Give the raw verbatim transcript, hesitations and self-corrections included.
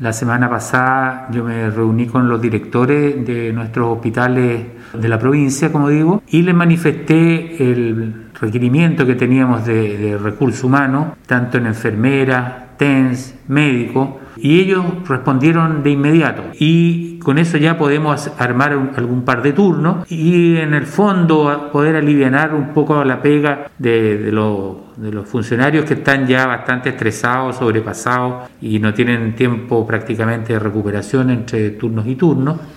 La semana pasada yo me reuní con los directores de nuestros hospitales de la provincia, como digo, y les manifesté el requerimiento que teníamos de, de recursos humanos, tanto en enfermeras, T E N S, médicos, y ellos respondieron de inmediato. Y con eso ya podemos armar un, algún par de turnos y en el fondo poder alivianar un poco la pega de, de, lo, de los funcionarios que están ya bastante estresados, sobrepasados y no tienen tiempo prácticamente de recuperación entre turnos y turnos.